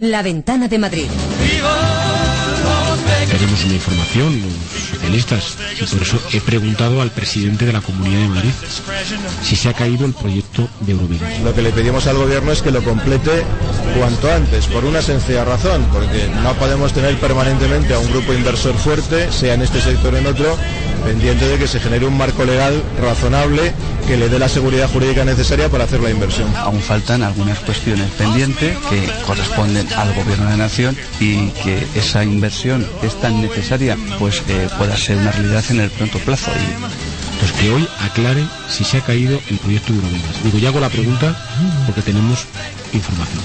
La Ventana de Madrid. Tenemos una información, los socialistas, y por eso he preguntado al presidente de la Comunidad de Madrid si se ha caído el proyecto de Eurovegas. Lo que le pedimos al gobierno es que lo complete cuanto antes, por una sencilla razón, porque no podemos tener permanentemente a un grupo inversor fuerte, sea en este sector o en otro, pendiente de que se genere un marco legal razonable que le dé la seguridad jurídica necesaria para hacer la inversión. Aún faltan algunas cuestiones pendientes que corresponden al gobierno de la nación y que esa inversión que es tan necesaria pues pueda ser una realidad en el pronto plazo. Pues que hoy aclare si se ha caído el proyecto de Eurovegas. Digo, ya hago la pregunta porque tenemos información.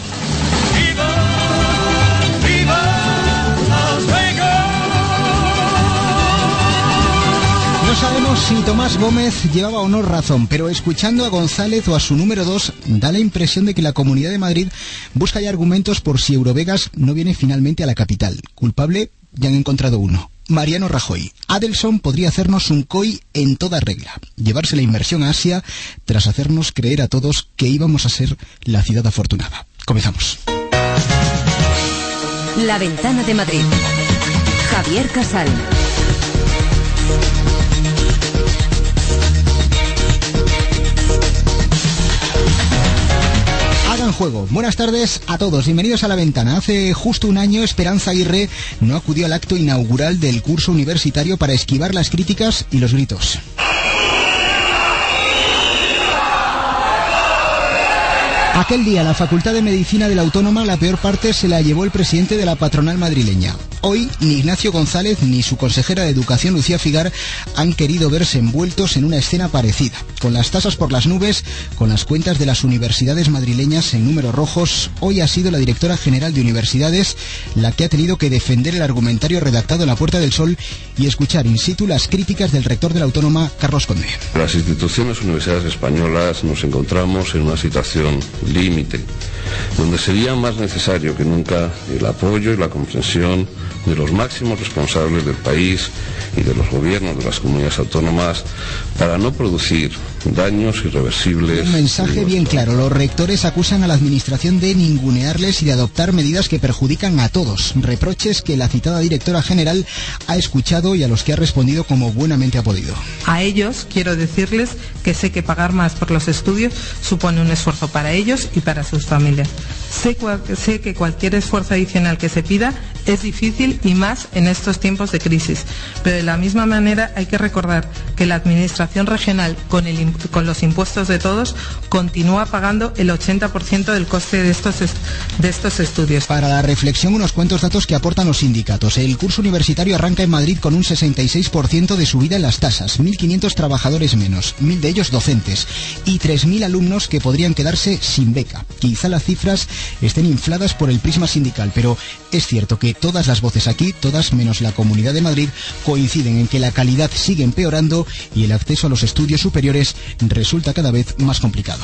No sabemos si Tomás Gómez llevaba o no razón, pero escuchando a González o a su número 2, da la impresión de que la Comunidad de Madrid busca ya argumentos por si Eurovegas no viene finalmente a la capital. Culpable, ya han encontrado uno: Mariano Rajoy. Adelson podría hacernos un COI en toda regla, llevarse la inversión a Asia tras hacernos creer a todos que íbamos a ser la ciudad afortunada. Comenzamos. La Ventana de Madrid. Javier Casal. Hagan juego. Buenas tardes a todos. Bienvenidos a La Ventana. Hace justo un año Esperanza Aguirre no acudió al acto inaugural del curso universitario para esquivar las críticas y los gritos. Aquel día la Facultad de Medicina de la Autónoma la peor parte se la llevó el presidente de la patronal madrileña. Hoy ni Ignacio González ni su consejera de Educación Lucía Figar han querido verse envueltos en una escena parecida. Con las tasas por las nubes, con las cuentas de las universidades madrileñas en números rojos, hoy ha sido la directora general de universidades la que ha tenido que defender el argumentario redactado en la Puerta del Sol y escuchar in situ las críticas del rector de la Autónoma, Carlos Conde. Las instituciones universitarias españolas nos encontramos en una situación límite, donde sería más necesario que nunca el apoyo y la comprensión de los máximos responsables del país y de los gobiernos de las comunidades autónomas para no producir daños irreversibles. Un mensaje bien claro. Los rectores acusan a la administración de ningunearles y de adoptar medidas que perjudican a todos. Reproches que la citada directora general ha escuchado y a los que ha respondido como buenamente ha podido. A ellos quiero decirles que sé que pagar más por los estudios supone un esfuerzo para ellos y para sus familias. Sé que cualquier esfuerzo adicional que se pida es difícil y más en estos tiempos de crisis, pero de la misma manera hay que recordar que la administración regional con los impuestos de todos continúa pagando el 80% del coste de estos estudios. Para la reflexión, unos cuantos datos que aportan los sindicatos. El curso universitario arranca en Madrid con un 66% de subida en las tasas, 1.500 trabajadores menos, 1.000 de ellos docentes y 3.000 alumnos que podrían quedarse sin beca. Quizá las cifras estén infladas por el prisma sindical, pero es cierto que todas las voces aquí, todas menos la Comunidad de Madrid, coinciden en que la calidad sigue empeorando y el acceso a los estudios superiores resulta cada vez más complicado.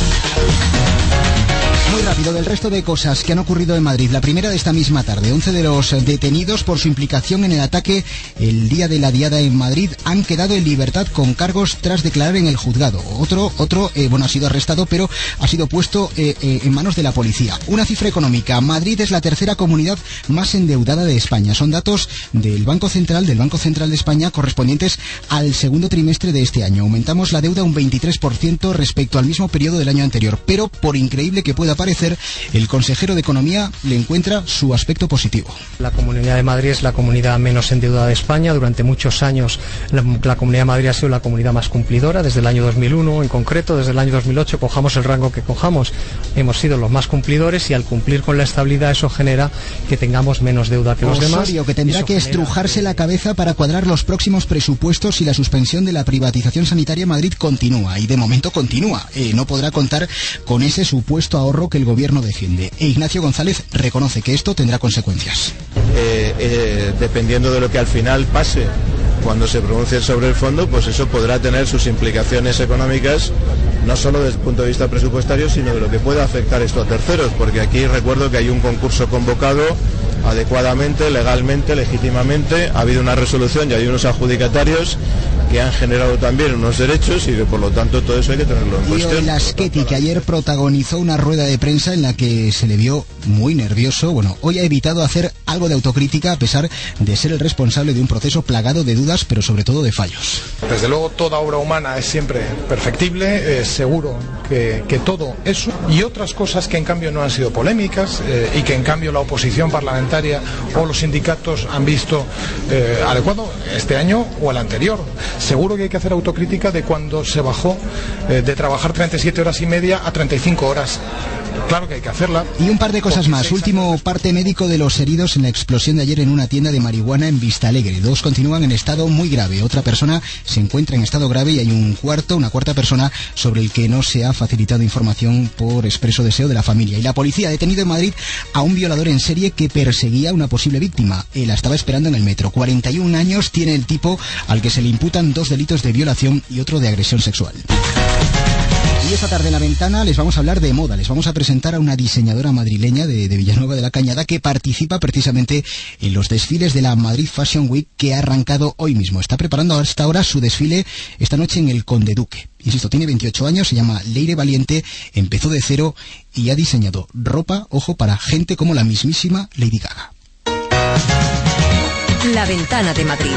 Muy rápido, del resto de cosas que han ocurrido en Madrid. La primera de esta misma tarde. 11 de los detenidos por su implicación en el ataque el día de la Diada en Madrid han quedado en libertad con cargos tras declarar en el juzgado. Otro ha sido arrestado, pero ha sido puesto en manos de la policía. Una cifra económica. Madrid es la tercera comunidad más endeudada de España. Son datos del Banco Central de España correspondientes al segundo trimestre de este año. Aumentamos la deuda un 23% respecto al mismo periodo del año anterior. Pero, por increíble que pueda parecer, el consejero de Economía le encuentra su aspecto positivo. La Comunidad de Madrid es la comunidad menos endeudada de España. Durante muchos años la Comunidad de Madrid ha sido la comunidad más cumplidora. Desde el año 2001, en concreto, desde el año 2008, cojamos el rango que cojamos, hemos sido los más cumplidores y al cumplir con la estabilidad eso genera que tengamos menos deuda que los demás. Osorio, que tendrá que estrujarse la cabeza para cuadrar los próximos presupuestos si la suspensión de la privatización sanitaria en Madrid continúa, y de momento continúa. No podrá contar con ese supuesto ahorro que el gobierno defiende. E Ignacio González reconoce que esto tendrá consecuencias. Dependiendo de lo que al final pase cuando se pronuncie sobre el fondo, pues eso podrá tener sus implicaciones económicas, no solo desde el punto de vista presupuestario, sino de lo que pueda afectar esto a terceros, porque aquí recuerdo que hay un concurso convocado adecuadamente, legalmente, legítimamente. Ha habido una resolución y hay unos adjudicatarios que han generado también unos derechos y que por lo tanto todo eso hay que tenerlo en cuestión. Y Lasqueti, que ayer protagonizó una rueda de prensa en la que se le vio muy nervioso, hoy ha evitado hacer algo de autocrítica a pesar de ser el responsable de un proceso plagado de dudas, pero sobre todo de fallos. Desde luego toda obra humana es siempre perfectible, seguro que todo eso y otras cosas que en cambio no han sido polémicas y que en cambio la oposición parlamentaria o los sindicatos han visto adecuado este año o el anterior. Seguro que hay que hacer autocrítica de cuando se bajó de trabajar 37 horas y media a 35 horas. Claro que hay que hacerla. Y un par de cosas más. Último parte médico de los heridos en la explosión de ayer en una tienda de marihuana en Vistalegre. 2 continúan en estado muy grave. Otra persona se encuentra en estado grave y hay una cuarta persona sobre el que no se ha facilitado información por expreso deseo de la familia. Y la policía ha detenido en Madrid a un violador en serie que perseguía a una posible víctima. La estaba esperando en el metro. 41 años tiene el tipo al que se le imputan 2 delitos de violación y otro de agresión sexual. Y esta tarde en La Ventana les vamos a hablar de moda. Les vamos a presentar a una diseñadora madrileña de Villanueva de la Cañada que participa precisamente en los desfiles de la Madrid Fashion Week que ha arrancado hoy mismo. Está preparando hasta ahora su desfile esta noche en el Conde Duque. Insisto, tiene 28 años, se llama Leire Valiente, empezó de cero y ha diseñado ropa, ojo, para gente como la mismísima Lady Gaga. La Ventana de Madrid.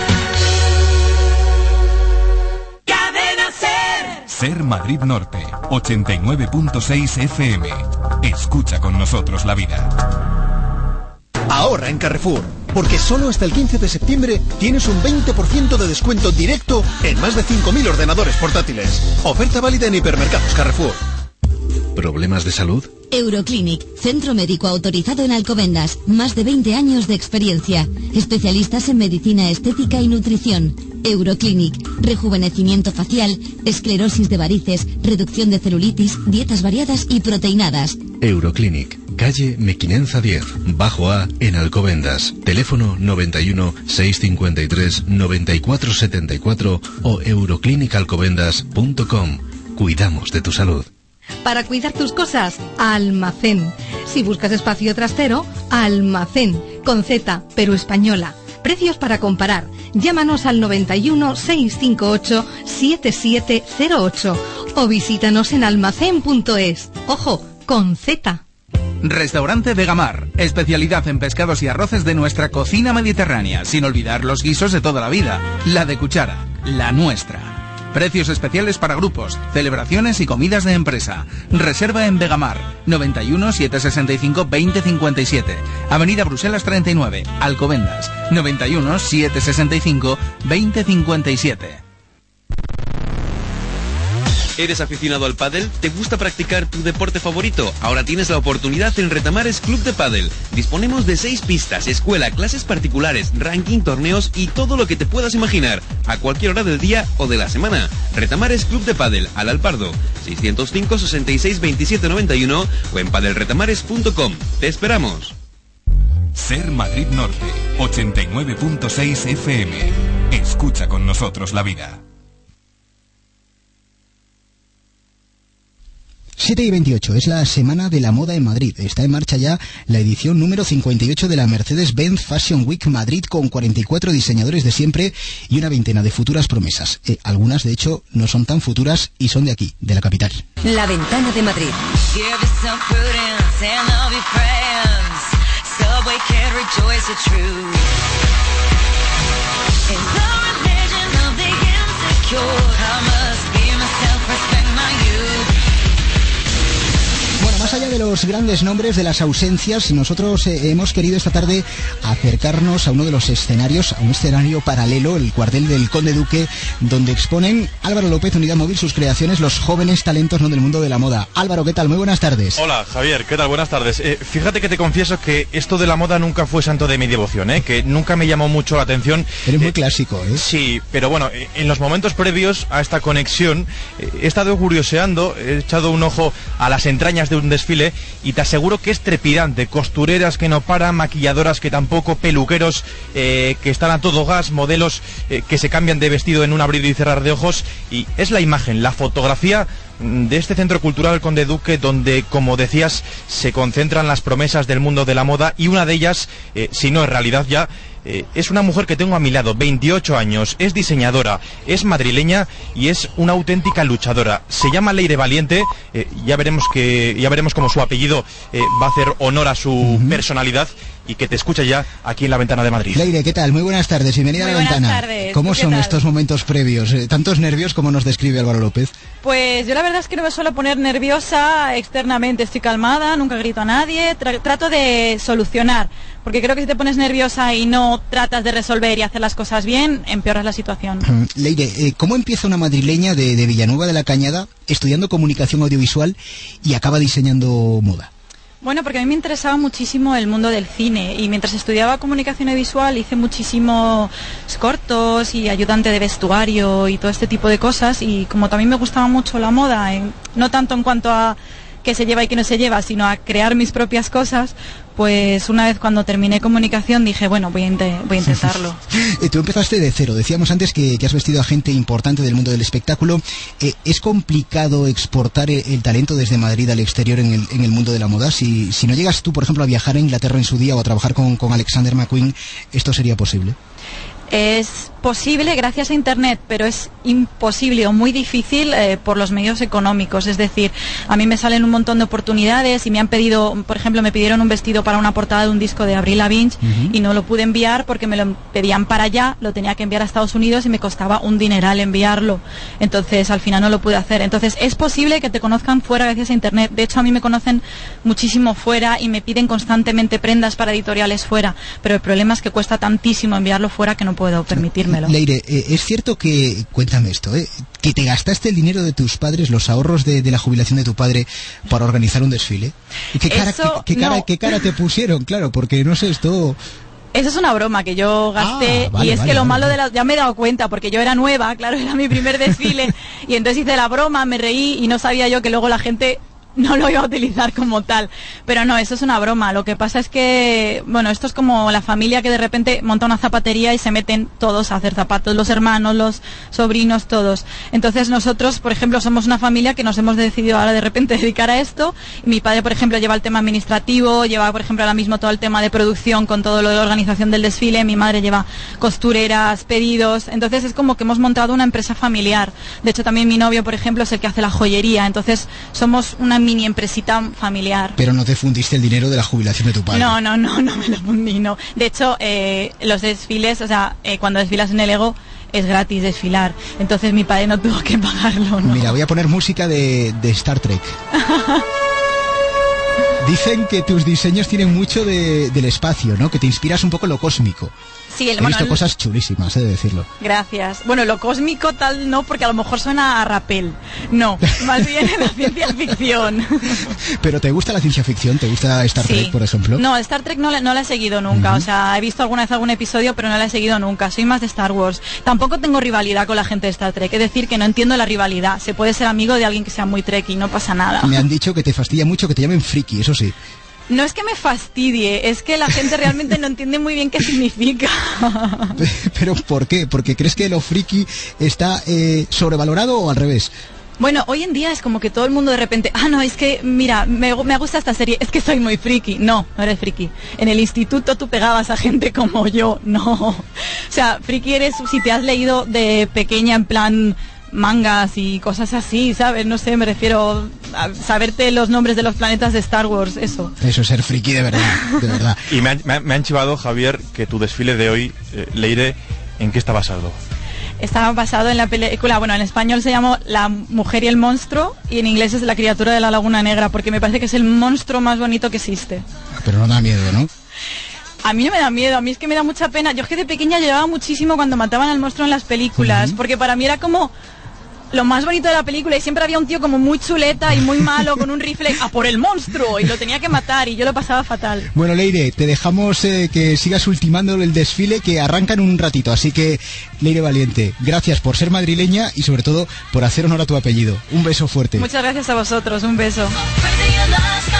Ser Madrid Norte, 89.6 FM. Escucha con nosotros la vida. Ahorra en Carrefour, porque solo hasta el 15 de septiembre tienes un 20% de descuento directo en más de 5.000 ordenadores portátiles. Oferta válida en hipermercados Carrefour. ¿Problemas de salud? Euroclinic, centro médico autorizado en Alcobendas, más de 20 años de experiencia, especialistas en medicina estética y nutrición. Euroclinic, rejuvenecimiento facial, esclerosis de varices, reducción de celulitis, dietas variadas y proteinadas. Euroclinic, calle Mequinenza 10, Bajo A, en Alcobendas. Teléfono 91 653 9474 o euroclinicalcobendas.com. Cuidamos de tu salud. Para cuidar tus cosas, Almacén. Si buscas espacio trastero, Almacén, con Z, pero española. Precios para comparar. Llámanos al 91 658 7708 o visítanos en almacén.es. Ojo, con Z. Restaurante Vegamar, especialidad en pescados y arroces de nuestra cocina mediterránea, sin olvidar los guisos de toda la vida. La de cuchara, la nuestra. Precios especiales para grupos, celebraciones y comidas de empresa. Reserva en Vegamar, 91 765 2057. Avenida Bruselas 39, Alcobendas, 91 765 2057. ¿Eres aficionado al pádel? ¿Te gusta practicar tu deporte favorito? Ahora tienes la oportunidad en Retamares Club de Pádel. Disponemos de 6 pistas, escuela, clases particulares, ranking, torneos y todo lo que te puedas imaginar, a cualquier hora del día o de la semana. Retamares Club de Pádel, al Alpardo, 605 66 27 91 o en padelretamares.com. ¡Te esperamos! Ser Madrid Norte, 89.6 FM. Escucha con nosotros la vida. 7:28, es la Semana de la Moda en Madrid. Está en marcha ya la edición número 58 de la Mercedes-Benz Fashion Week Madrid, con 44 diseñadores de siempre y una veintena de futuras promesas. Algunas, de hecho, no son tan futuras y son de aquí, de la capital. La Ventana de Madrid. Más allá de los grandes nombres, de las ausencias, nosotros hemos querido esta tarde acercarnos a uno de los escenarios, a un escenario paralelo, el cuartel del Conde Duque, donde exponen Álvaro López, Unidad Móvil, sus creaciones, los jóvenes talentos del mundo de la moda. Álvaro, ¿qué tal? Muy buenas tardes. Hola, Javier, ¿qué tal? Buenas tardes. Fíjate que te confieso que esto de la moda nunca fue santo de mi devoción, que nunca me llamó mucho la atención. Eres muy clásico, ¿eh? Sí, pero bueno, en los momentos previos a esta conexión he estado curioseando, he echado un ojo a las entrañas de un desfile y te aseguro que es trepidante. Costureras que no paran, maquilladoras que tampoco, peluqueros que están a todo gas, modelos que se cambian de vestido en un abrir y cerrar de ojos, y es la imagen, la fotografía de este centro cultural Conde Duque, donde, como decías, se concentran las promesas del mundo de la moda, y una de ellas, si no es realidad ya, es una mujer que tengo a mi lado, 28 años, es diseñadora, es madrileña y es una auténtica luchadora. Se llama Leire Valiente, ya veremos cómo su apellido va a hacer honor a su personalidad, y que te escucha ya aquí en La Ventana de Madrid. Leire, ¿qué tal? Muy buenas tardes, bienvenida a La Ventana. Buenas tardes. ¿Cómo son estos momentos previos? ¿Tantos nervios como nos describe Álvaro López? Pues yo la verdad es que no me suelo poner nerviosa externamente, estoy calmada, nunca grito a nadie, trato de solucionar, porque creo que si te pones nerviosa y no tratas de resolver y hacer las cosas bien, empeoras la situación. Leire, ¿cómo empieza una madrileña de Villanueva de la Cañada estudiando comunicación audiovisual y acaba diseñando moda? Bueno, porque a mí me interesaba muchísimo el mundo del cine, y mientras estudiaba comunicación visual hice muchísimos cortos y ayudante de vestuario y todo este tipo de cosas, y como también me gustaba mucho la moda, no tanto en cuanto a qué se lleva y qué no se lleva, sino a crear mis propias cosas, pues una vez cuando terminé comunicación dije, bueno, voy a intentarlo. Tú empezaste de cero, decíamos antes que has vestido a gente importante del mundo del espectáculo. ¿Es complicado exportar el talento desde Madrid al exterior en el mundo de la moda? Si no llegas tú, por ejemplo, a viajar a Inglaterra en su día o a trabajar con Alexander McQueen, ¿esto sería posible? Es posible gracias a Internet, pero es imposible o muy difícil por los medios económicos. Es decir, a mí me salen un montón de oportunidades y me han pedido, por ejemplo, me pidieron un vestido para una portada de un disco de Avril Lavigne y no lo pude enviar porque me lo pedían para allá, lo tenía que enviar a Estados Unidos y me costaba un dineral enviarlo. Entonces, al final no lo pude hacer. Entonces, es posible que te conozcan fuera gracias a Internet. De hecho, a mí me conocen muchísimo fuera y me piden constantemente prendas para editoriales fuera, pero el problema es que cuesta tantísimo enviarlo fuera que no puedo permitírmelo. Leire, es cierto que, cuéntame esto, que te gastaste el dinero de tus padres, los ahorros de la jubilación de tu padre para organizar un desfile. ¿Qué cara te pusieron? Claro, porque no sé, esto... Eso es una broma que yo gasté, y es que lo malo de ya me he dado cuenta, porque yo era nueva, claro, era mi primer desfile, y entonces hice la broma, me reí y no sabía yo que luego la gente no lo iba a utilizar como tal, pero no, eso es una broma. Lo que pasa es que, bueno, esto es como la familia que de repente monta una zapatería y se meten todos a hacer zapatos, los hermanos, los sobrinos, todos. Entonces nosotros, por ejemplo, somos una familia que nos hemos decidido ahora de repente dedicar a esto. Mi padre, por ejemplo, lleva el tema administrativo, lleva, por ejemplo, ahora mismo todo el tema de producción con todo lo de la organización del desfile, mi madre lleva costureras, pedidos, entonces es como que hemos montado una empresa familiar. De hecho, también mi novio, por ejemplo, es el que hace la joyería, entonces somos una mini empresita familiar. Pero no te fundiste el dinero de la jubilación de tu padre. No me lo fundí, no. De hecho, los desfiles, o sea, cuando desfilas en el Ego es gratis desfilar. Entonces mi padre no tuvo que pagarlo, ¿no? Mira, voy a poner música de Star Trek. Dicen que tus diseños tienen mucho del espacio, ¿no? Que te inspiras un poco en lo cósmico. Sí, He visto cosas chulísimas, he de decirlo. Gracias. Bueno, lo cósmico tal no, porque a lo mejor suena a rapel. No, más bien en la ciencia ficción. ¿Pero te gusta la ciencia ficción? ¿Te gusta Star Trek, por ejemplo? No, Star Trek no la he seguido nunca. O sea, he visto alguna vez algún episodio, pero no la he seguido nunca. Soy más de Star Wars. Tampoco tengo rivalidad con la gente de Star Trek. Es decir, que no entiendo la rivalidad. Se puede ser amigo de alguien que sea muy trekkie, no pasa nada. Me han dicho que te fastidia mucho que te llamen friki, eso sí. No es que me fastidie, es que la gente realmente no entiende muy bien qué significa. ¿Pero por qué? ¿Porque crees que lo friki está sobrevalorado o al revés? Bueno, hoy en día es como que todo el mundo de repente, no, es que, mira, me gusta esta serie, es que soy muy friki. No eres friki. En el instituto tú pegabas a gente como yo, no. O sea, friki eres si te has leído de pequeña en plan mangas y cosas así, ¿sabes? No sé, me refiero a saberte los nombres de los planetas de Star Wars, eso. Eso es ser friki de verdad, de verdad. Y me han chivado, Javier, que tu desfile de hoy, Leire, ¿en qué está basado? Estaba basado en la película, bueno, en español se llamó La mujer y el monstruo, y en inglés es La criatura de la laguna negra, porque me parece que es el monstruo más bonito que existe. Pero no da miedo, ¿no? A mí no me da miedo, a mí es que me da mucha pena. Yo es que de pequeña lloraba muchísimo cuando mataban al monstruo en las películas, porque para mí era como lo más bonito de la película, y siempre había un tío como muy chuleta y muy malo con un rifle a por el monstruo y lo tenía que matar y yo lo pasaba fatal. Bueno, Leire, te dejamos que sigas ultimando el desfile, que arranca en un ratito, así que Leire Valiente, gracias por ser madrileña y sobre todo por hacer honor a tu apellido. Un beso fuerte. Muchas gracias a vosotros, un beso.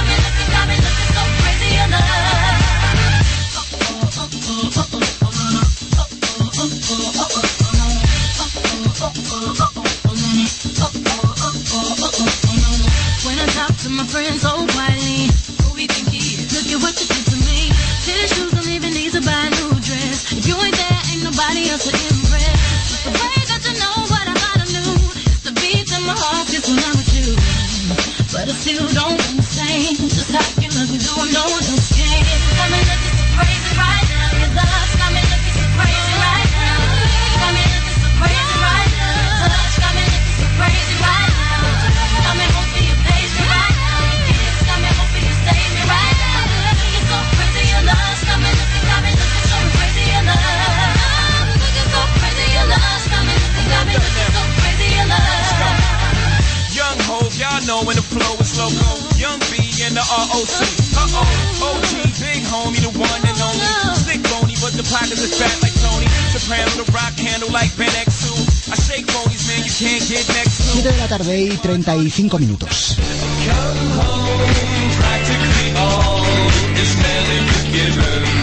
R.O.C. OG, big homie, the one and only. Stick bony, but the pockets is fat like Tony. Soprano, the rock handle like Ben X2. I shake bonies, man, you can't get next to. 7 de la tarde y 35 minutos. Come home, practically all is fairly forgiven.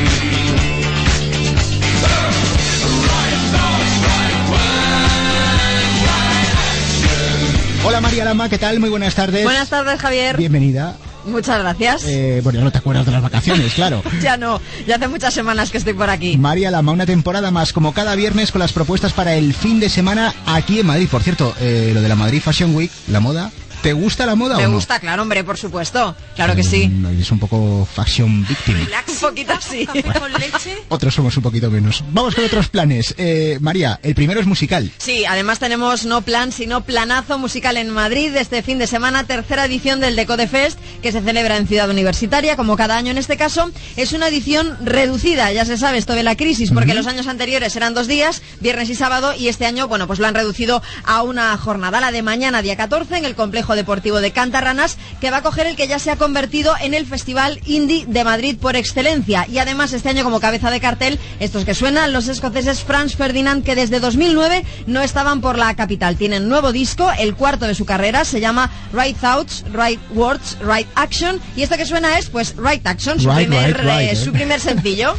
Hola María Lama, ¿qué tal? Muy buenas tardes. Buenas tardes, Javier. Bienvenida. Muchas gracias. Bueno, ya no te acuerdas de las vacaciones, claro. Ya no, ya hace muchas semanas que estoy por aquí. María Lama, una temporada más, como cada viernes, con las propuestas para el fin de semana aquí en Madrid. Por cierto, lo de la Madrid Fashion Week, la moda... ¿Te gusta la moda o no? Me gusta, claro, hombre, por supuesto. Claro que sí. Es un poco fashion victim. Un poquito así. ¿Con leche? Otros somos un poquito menos. Vamos con otros planes. María, el primero es musical. Sí, además tenemos no plan, sino planazo musical en Madrid este fin de semana, tercera edición del Decode Fest, que se celebra en Ciudad Universitaria, como cada año en este caso. Es una edición reducida, ya se sabe esto de la crisis, porque los años anteriores eran 2 días, viernes y sábado, y este año, bueno, pues lo han reducido a una jornada, la de mañana, día 14, en el complejo deportivo de Cantarranas, que va a coger el que ya se ha convertido en el Festival Indie de Madrid por excelencia. Y además este año como cabeza de cartel, estos que suenan, los escoceses Franz Ferdinand, que desde 2009 no estaban por la capital. Tienen nuevo disco, el 4º de su carrera, se llama Right Thoughts, Right Words, Right Action, y esto que suena es pues Right Action, su primer sencillo.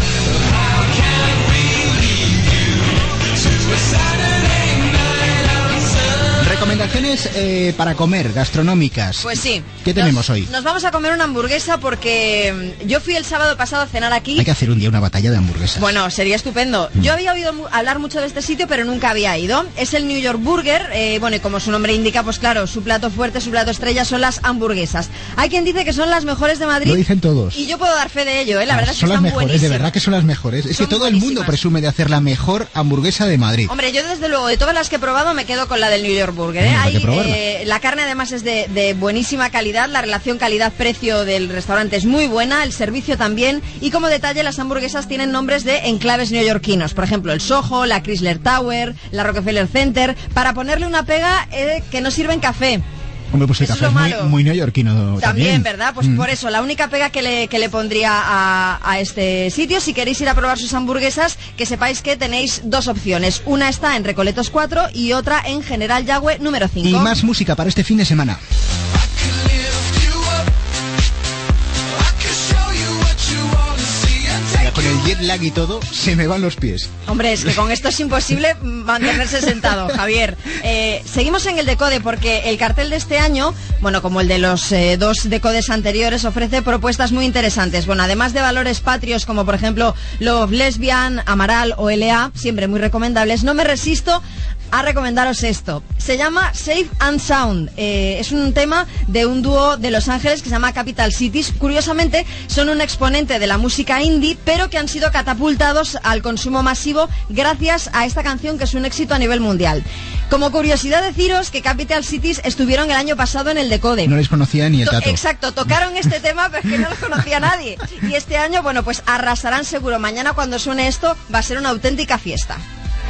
Recomendaciones para comer, gastronómicas. Pues sí. ¿Qué tenemos hoy? Nos vamos a comer una hamburguesa porque yo fui el sábado pasado a cenar aquí. Hay que hacer un día una batalla de hamburguesas. Bueno, sería estupendo. Yo había oído hablar mucho de este sitio, pero nunca había ido. Es el New York Burger. Bueno, y como su nombre indica, pues claro, su plato fuerte, su plato estrella son las hamburguesas. Hay quien dice que son las mejores de Madrid. Lo dicen todos. Y yo puedo dar fe de ello, ¿eh? La verdad es que son las están mejores, buenísimas. de verdad que son las mejores. Es que todo el mundo presume de hacer la mejor hamburguesa de Madrid. Hombre, yo desde luego, de todas las que he probado, me quedo con la del New York Burger, ¿eh? Hay que probarla. La carne además es de buenísima calidad, la relación calidad-precio del restaurante es muy buena, el servicio también, y como detalle las hamburguesas tienen nombres de enclaves neoyorquinos, por ejemplo el Soho, la Chrysler Tower, la Rockefeller Center, para ponerle una pega que no sirven café. Hombre, pues el café es muy neoyorquino también. ¿Verdad? Pues por eso, la única pega que le pondría a este sitio, si queréis ir a probar sus hamburguesas, que sepáis que tenéis 2 opciones. Una está en Recoletos 4 y otra en General Yagüe número 5. Y más música para este fin de semana. Con el jet lag y todo, se me van los pies. Hombre, es que con esto es imposible mantenerse sentado, Javier. Seguimos en el Decode porque el cartel de este año, bueno, como el de los 2 Decodes anteriores, ofrece propuestas muy interesantes. Bueno, además de valores patrios como por ejemplo Love Lesbian, Amaral o LA, siempre muy recomendables, no me resisto a recomendaros esto. Se llama Safe and Sound. Es un tema de un dúo de Los Ángeles que se llama Capital Cities. Curiosamente, son un exponente de la música indie, pero que han sido catapultados al consumo masivo gracias a esta canción que es un éxito a nivel mundial. Como curiosidad deciros que Capital Cities estuvieron el año pasado en el Decode. No les conocía ni el tato. Exacto, tocaron este tema pero es que no los conocía nadie. Y este año, bueno, pues arrasarán seguro. Mañana cuando suene esto va a ser una auténtica fiesta.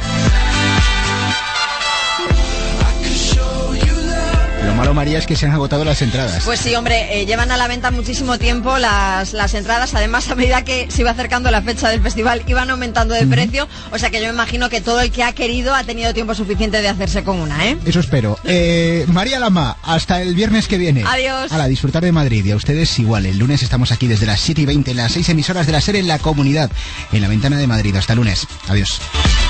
Lo malo, María, es que se han agotado las entradas. Pues sí, hombre, llevan a la venta muchísimo tiempo las entradas. Además, a medida que se iba acercando la fecha del festival, iban aumentando de precio. O sea que yo me imagino que todo el que ha querido ha tenido tiempo suficiente de hacerse con una, ¿eh? Eso espero. María Lama, hasta el viernes que viene. Adiós. A disfrutar de Madrid. Y a ustedes igual. El lunes estamos aquí desde las 7:20 en las 6 emisoras de la SER en la comunidad, en la ventana de Madrid. Hasta el lunes. Adiós.